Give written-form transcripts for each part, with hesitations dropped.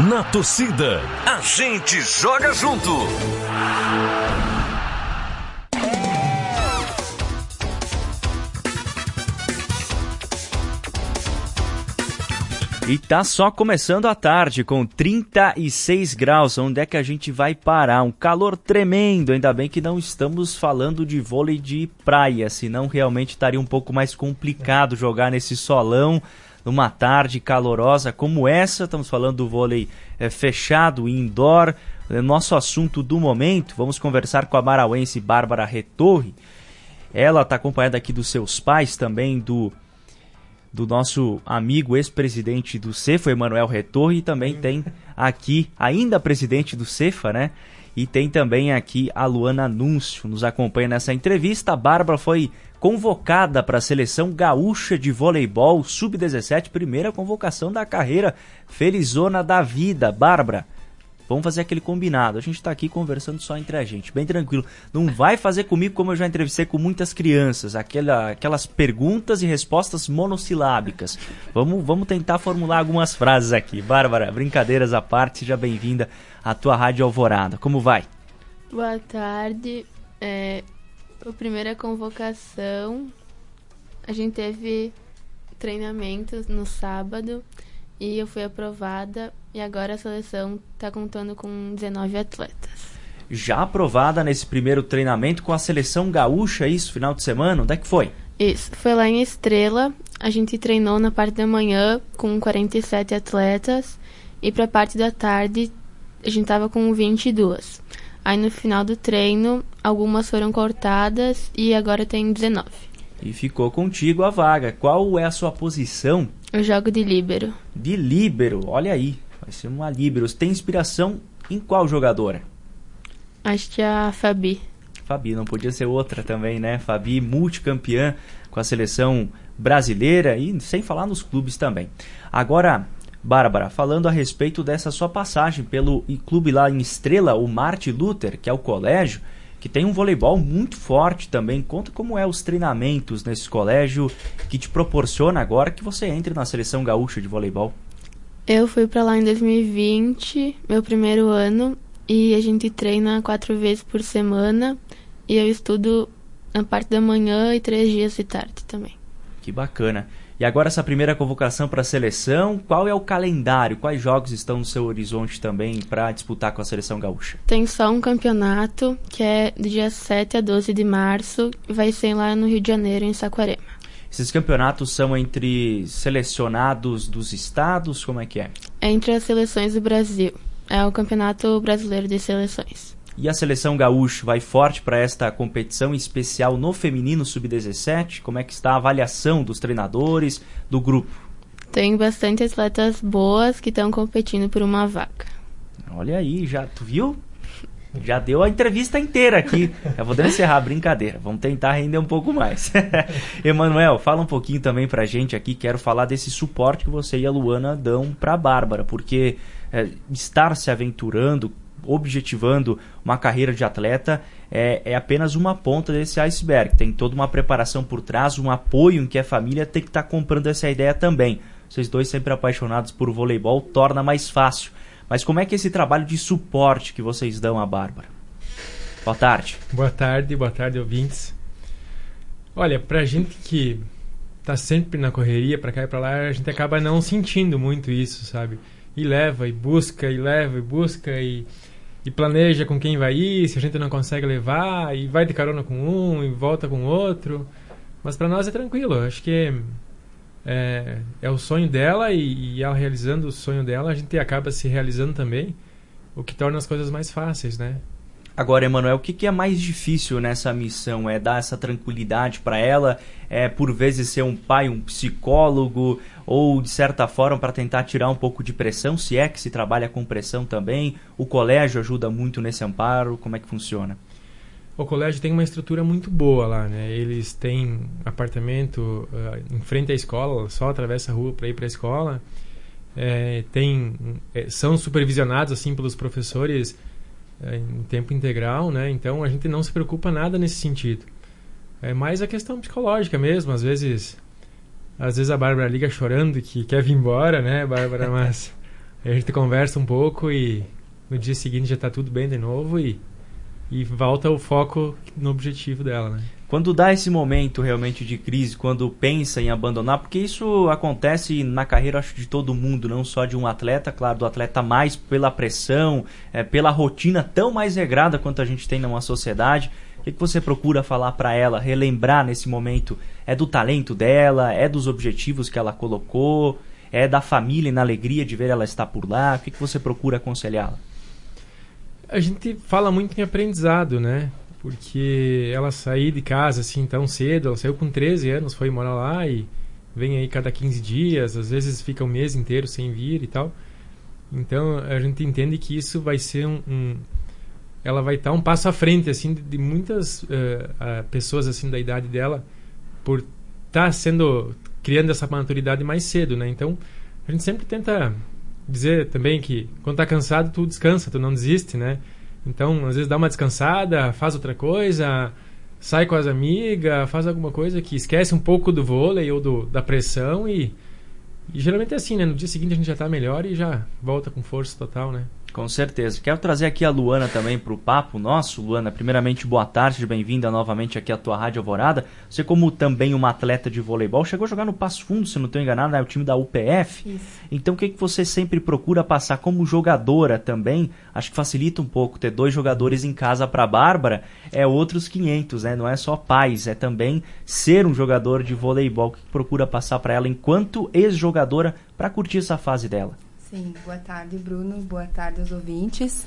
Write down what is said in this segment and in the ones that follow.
Na torcida, a gente joga junto. E tá só começando a tarde com 36 graus, onde é que a gente vai parar? Um calor tremendo, ainda bem que não estamos falando de vôlei de praia, senão realmente estaria um pouco mais complicado jogar nesse solão, numa tarde calorosa como essa. Estamos falando do vôlei fechado, indoor, nosso assunto do momento. Vamos conversar com a marauense Bárbara Retorre. Ela está acompanhada aqui dos seus pais, também do nosso amigo ex-presidente do Cefa, Emanuel Retorre, e também tem aqui, ainda presidente do Cefa, né? E tem também aqui a Luana Núncio, nos acompanha nessa entrevista. A Bárbara foi convocada para a seleção gaúcha de voleibol sub-17, primeira convocação da carreira, felizona da vida. Bárbara, vamos fazer aquele combinado, a gente está aqui conversando só entre a gente, bem tranquilo. Não vai fazer comigo como eu já entrevistei com muitas crianças, aquelas perguntas e respostas monossilábicas. Vamos tentar formular algumas frases aqui. Bárbara, brincadeiras à parte, seja bem-vinda à tua Rádio Alvorada. Como vai? Boa tarde. A primeira convocação, a gente teve treinamentos no sábado e eu fui aprovada. E agora a seleção está contando com 19 atletas. Já aprovada nesse primeiro treinamento com a seleção gaúcha, isso, final de semana? Onde é que foi? Isso, foi lá em Estrela. A gente treinou na parte da manhã com 47 atletas. E para a parte da tarde, a gente estava com 22. Aí no final do treino, algumas foram cortadas e agora tem 19. E ficou contigo a vaga. Qual é a sua posição? Eu jogo de líbero. De líbero, olha aí. Vai ser uma líbero. Você tem inspiração em qual jogadora? Acho que a Fabi. Fabi, não podia ser outra também, né? Fabi, multicampeã com a seleção brasileira e sem falar nos clubes também. Agora, Bárbara, falando a respeito dessa sua passagem pelo clube lá em Estrela, o Martin Luther, que é o colégio, que tem um voleibol muito forte também. Conta como é os treinamentos nesse colégio que te proporciona agora que você entre na seleção gaúcha de voleibol. Eu fui pra lá em 2020, meu primeiro ano, e a gente treina 4 vezes por semana e eu estudo na parte da manhã e 3 dias de tarde também. Que bacana. E agora essa primeira convocação para a seleção, qual é o calendário? Quais jogos estão no seu horizonte também para disputar com a seleção gaúcha? Tem só um campeonato, que é do dia 7 a 12 de março, e vai ser lá no Rio de Janeiro, em Saquarema. Esses campeonatos são entre selecionados dos estados? Como é que é? É entre as seleções do Brasil. É o Campeonato Brasileiro de Seleções. E a seleção gaúcha vai forte para esta competição especial no feminino sub-17? Como é que está a avaliação dos treinadores, do grupo? Tem bastante atletas boas que estão competindo por uma vaga. Olha aí, tu viu? Já deu a entrevista inteira aqui. Já vou encerrar a brincadeira. Vamos tentar render um pouco mais. Emanuel, fala um pouquinho também pra gente aqui. Quero falar desse suporte que você e a Luana dão pra Bárbara. Porque estar se aventurando, objetivando uma carreira de atleta é apenas uma ponta desse iceberg. Tem toda uma preparação por trás, um apoio em que a família tem que estar comprando essa ideia também. Vocês dois sempre apaixonados por voleibol torna mais fácil. Mas como é que é esse trabalho de suporte que vocês dão à Bárbara? Boa tarde. Boa tarde, ouvintes. Olha, pra gente que tá sempre na correria, pra cá e pra lá, a gente acaba não sentindo muito isso, sabe? E leva, e busca, e planeja com quem vai ir, se a gente não consegue levar, e vai de carona com um, e volta com outro. Mas pra nós é tranquilo, acho que é o sonho dela e ela realizando o sonho dela, a gente acaba se realizando também, o que torna as coisas mais fáceis, né? Agora, Emanuel, o que é mais difícil nessa missão? É dar essa tranquilidade para ela? É, por vezes, ser um pai, um psicólogo? Ou, de certa forma, para tentar tirar um pouco de pressão? Se é que se trabalha com pressão também? O colégio ajuda muito nesse amparo? Como é que funciona? O colégio tem uma estrutura muito boa lá, né? Eles têm apartamento em frente à escola, só atravessa a rua para ir para a escola. São supervisionados assim pelos professores em tempo integral, né? Então a gente não se preocupa nada nesse sentido. É mais a questão psicológica mesmo. Às vezes a Bárbara liga chorando que quer vir embora, né, Bárbara? Mas Aí a gente conversa um pouco e no dia seguinte já tá tudo bem de novo e volta o foco no objetivo dela, né? Quando dá esse momento realmente de crise, quando pensa em abandonar, porque isso acontece na carreira, acho, de todo mundo, não só de um atleta, claro, do atleta mais pela pressão, pela rotina tão mais regrada quanto a gente tem numa sociedade. O que você procura falar para ela, relembrar nesse momento? É do talento dela, é dos objetivos que ela colocou, é da família e na alegria de ver ela estar por lá? O que você procura aconselhá-la? A gente fala muito em aprendizado, né? Porque ela saiu de casa assim tão cedo, ela saiu com 13 anos, foi morar lá e vem aí cada 15 dias, às vezes fica um mês inteiro sem vir e tal. Então a gente entende que isso vai ser ela vai estar um passo à frente assim de muitas pessoas assim da idade dela, por estar criando essa maturidade mais cedo, né? Então a gente sempre tenta dizer também que quando tá cansado tu descansa, tu não desiste, né? Então, às vezes dá uma descansada, faz outra coisa, sai com as amigas, faz alguma coisa que esquece um pouco do vôlei ou da pressão e geralmente é assim, né? No dia seguinte a gente já tá melhor e já volta com força total, né? Com certeza. Quero trazer aqui a Luana também para o papo nosso. Luana, primeiramente, boa tarde, seja bem-vinda novamente aqui à tua Rádio Alvorada. Você, como também uma atleta de voleibol, chegou a jogar no Passo Fundo, se não estou enganado, né? O time da UPF. Isso. Então, o que você sempre procura passar como jogadora também? Acho que facilita um pouco ter 2 jogadores em casa para a Bárbara, outros 500, né? Não é só pais, é também ser um jogador de voleibol. O que procura passar para ela enquanto ex-jogadora para curtir essa fase dela? Sim, boa tarde, Bruno, boa tarde aos ouvintes.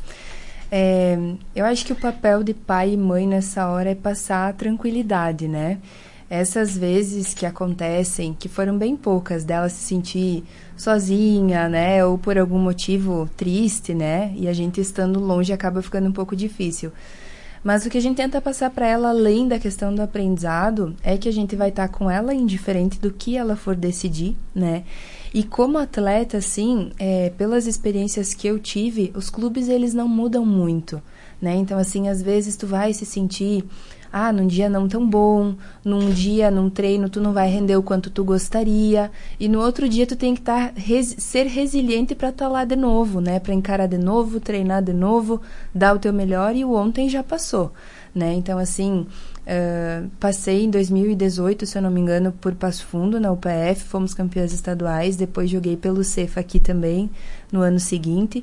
Eu acho que o papel de pai e mãe nessa hora é passar tranquilidade, né? Essas vezes que acontecem, que foram bem poucas, dela se sentir sozinha, né? Ou por algum motivo triste, né? E a gente estando longe acaba ficando um pouco difícil. Mas o que a gente tenta passar para ela, além da questão do aprendizado, é que a gente vai estar com ela indiferente do que ela for decidir, né? E como atleta, assim, pelas experiências que eu tive, os clubes, eles não mudam muito, né? Então, assim, às vezes tu vai se sentir, num dia não tão bom, num dia, num treino, tu não vai render o quanto tu gostaria, e no outro dia tu tem que ser resiliente para estar lá de novo, né? Para encarar de novo, treinar de novo, dar o teu melhor, e o ontem já passou, né? Então, assim, passei em 2018, se eu não me engano, por Passo Fundo, na UPF, fomos campeãs estaduais, depois joguei pelo CEFA aqui também, no ano seguinte,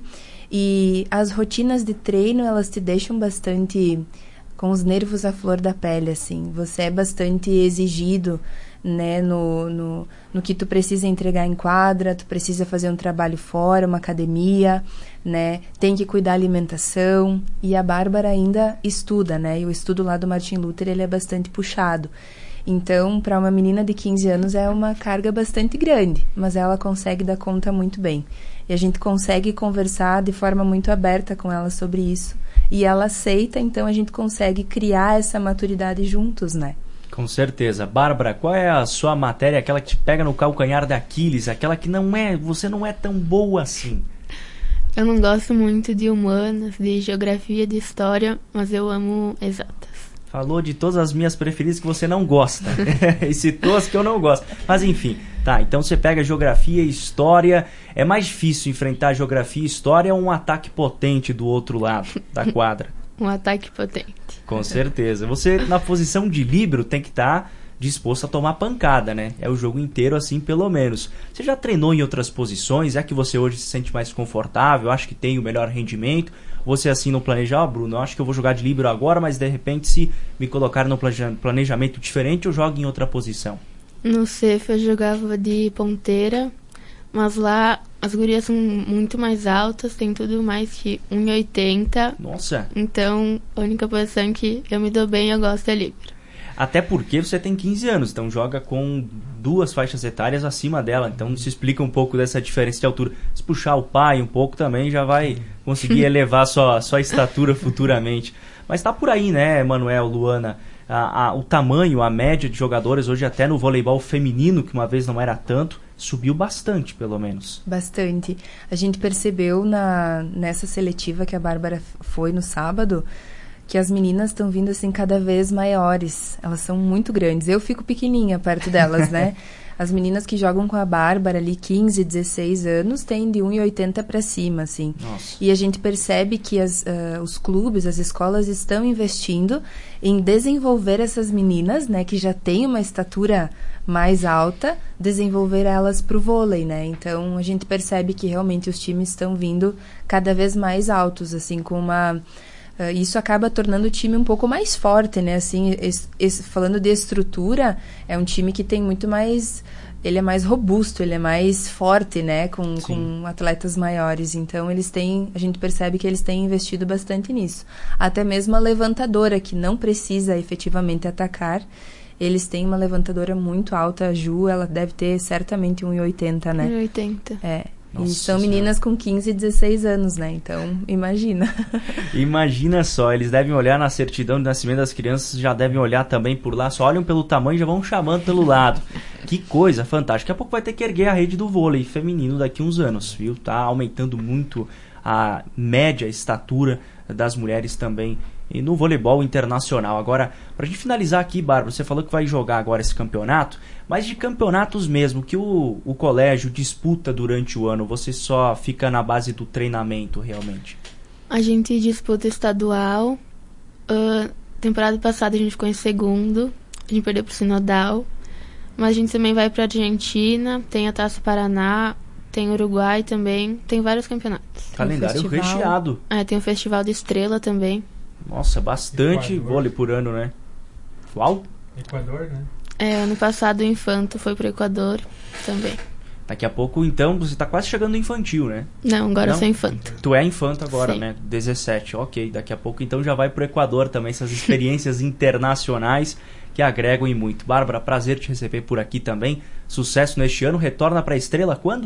e as rotinas de treino, elas te deixam bastante com os nervos à flor da pele, assim, você é bastante exigido, né, no que tu precisa entregar em quadra, tu precisa fazer um trabalho fora, uma academia, né, tem que cuidar da alimentação, e a Bárbara ainda estuda, né, e o estudo lá do Martin Luther, ele é bastante puxado. Então, para uma menina de 15 anos é uma carga bastante grande, mas ela consegue dar conta muito bem. E a gente consegue conversar de forma muito aberta com ela sobre isso, e ela aceita, então a gente consegue criar essa maturidade juntos, né? Com certeza. Bárbara, qual é a sua matéria, aquela que te pega no calcanhar da Aquiles, aquela que você não é tão boa assim? Eu não gosto muito de humanas, de geografia, de história, mas eu amo exatas. Falou de todas as minhas preferidas que você não gosta. E citou as que eu não gosto. Mas enfim, tá, então você pega geografia e história. É mais difícil enfrentar geografia e história ou um ataque potente do outro lado da quadra? Um ataque potente. Com certeza. Você, na posição de líbero, tem que estar disposto a tomar pancada, né? É o jogo inteiro assim, pelo menos. Você já treinou em outras posições? É que você hoje se sente mais confortável? Acha que tem o melhor rendimento? Você assim não planeja, Bruno, eu acho que eu vou jogar de líbero agora, mas de repente se me colocar no planejamento diferente, eu jogo em outra posição. No CEF eu jogava de ponteira, mas lá as gurias são muito mais altas, tem tudo mais que 1,80. Nossa! Então a única posição que eu me dou bem, eu gosto é líbero. Até porque você tem 15 anos, então joga com 2 faixas etárias acima dela. Então se explica um pouco dessa diferença de altura. Se puxar o pai um pouco também, já vai conseguir elevar sua estatura futuramente. Mas tá por aí, né, Manuel, Luana? O tamanho, a média de jogadores hoje até no voleibol feminino, que uma vez não era tanto, subiu bastante, pelo menos. Bastante. A gente percebeu nessa seletiva que a Bárbara foi no sábado, que as meninas estão vindo assim cada vez maiores. Elas são muito grandes. Eu fico pequenininha perto delas, né? As meninas que jogam com a Bárbara ali, 15, 16 anos, têm de 1,80 para cima, assim. Nossa. E a gente percebe que os clubes, as escolas estão investindo em desenvolver essas meninas, né, que já têm uma estatura mais alta, desenvolver elas para o vôlei, né? Então, a gente percebe que realmente os times estão vindo cada vez mais altos, assim, com uma... isso acaba tornando o time um pouco mais forte, né? Assim, falando de estrutura, é um time que tem muito mais... Ele é mais robusto, ele é mais forte, né? Com atletas maiores. Então, a gente percebe que eles têm investido bastante nisso. Até mesmo a levantadora, que não precisa efetivamente atacar, eles têm uma levantadora muito alta. A Ju, ela deve ter certamente 1,80, né? 1,80. É. Nossa E são meninas com 15 e 16 anos, né? Então, imagina. Imagina só, eles devem olhar na certidão de nascimento das crianças, já devem olhar também por lá, só olham pelo tamanho e já vão chamando pelo lado. Que coisa fantástica. Daqui a pouco vai ter que erguer a rede do vôlei feminino daqui uns anos, viu? Tá aumentando muito a média estatura das mulheres também e no voleibol internacional. Agora, pra gente finalizar aqui, Bárbara, você falou que vai jogar agora esse campeonato, mas de campeonatos mesmo, que o colégio disputa durante o ano, você só fica na base do treinamento, realmente? A gente disputa estadual. Temporada passada a gente ficou em segundo, a gente perdeu pro Sinodal, mas a gente também vai pra Argentina, tem a Taça Paraná, tem Uruguai também, tem vários campeonatos. Calendário recheado. Tem o Festival da Estrela também. Nossa, bastante vôlei por ano, né? Qual? Equador, né? Ano passado o Infanto foi pro Equador também. Daqui a pouco, então, você tá quase chegando no infantil, né? Não, agora eu sou Infanto. Tu é Infanto agora, Sim. né? 17, ok. Daqui a pouco, então, já vai pro Equador também, essas experiências internacionais que agregam e muito. Bárbara, prazer te receber por aqui também. Sucesso neste ano. Retorna pra Estrela quando?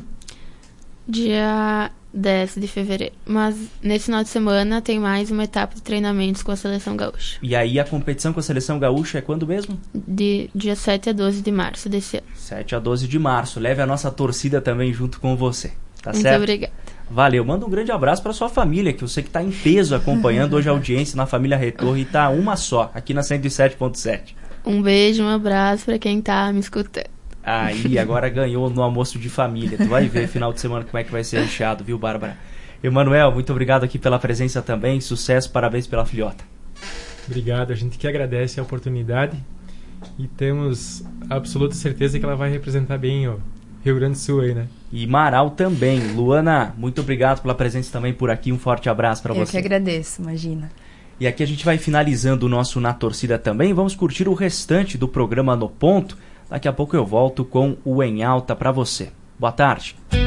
Dia 10 de fevereiro. Mas nesse final de semana tem mais uma etapa de treinamentos com a Seleção Gaúcha. E aí a competição com a Seleção Gaúcha é quando mesmo? De dia 7 a 12 de março desse ano. 7 a 12 de março. Leve a nossa torcida também junto com você. Tá Muito certo? obrigada. Valeu. Manda um grande abraço para sua família, que eu sei que tá em peso acompanhando hoje a audiência na família Retorre e tá uma só, aqui na 107.7. Um beijo, um abraço para quem tá me escutando. Aí, agora ganhou no almoço de família. Tu vai ver final de semana como é que vai ser recheado, viu, Bárbara? Emanuel, muito obrigado aqui pela presença também. Sucesso, parabéns pela filhota. Obrigado, a gente que agradece a oportunidade e temos absoluta certeza que ela vai representar bem o Rio Grande do Sul aí, né? E Marau também. Luana, muito obrigado pela presença também por aqui. Um forte abraço para você. Eu que agradeço, imagina. E aqui a gente vai finalizando o nosso Na Torcida também. Vamos curtir o restante do programa No Ponto. Daqui a pouco eu volto com o Em Alta para você. Boa tarde.